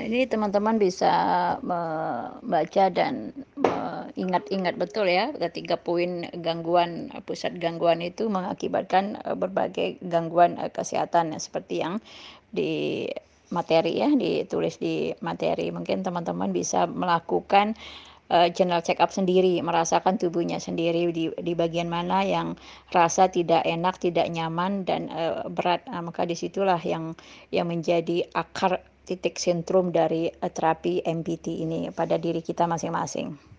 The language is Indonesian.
Ini teman-teman bisa membaca dan mengingat-ingat betul ya, ketiga poin gangguan, pusat gangguan itu mengakibatkan, berbagai gangguan, kesehatan ya, seperti yang di materi ya, ditulis di materi. Mungkin teman-teman bisa melakukan, general check up sendiri, merasakan tubuhnya sendiri di bagian mana yang rasa tidak enak, tidak nyaman dan, berat. Nah, maka disitulah yang menjadi akar titik sentrum dari, terapi MPT ini pada diri kita masing-masing.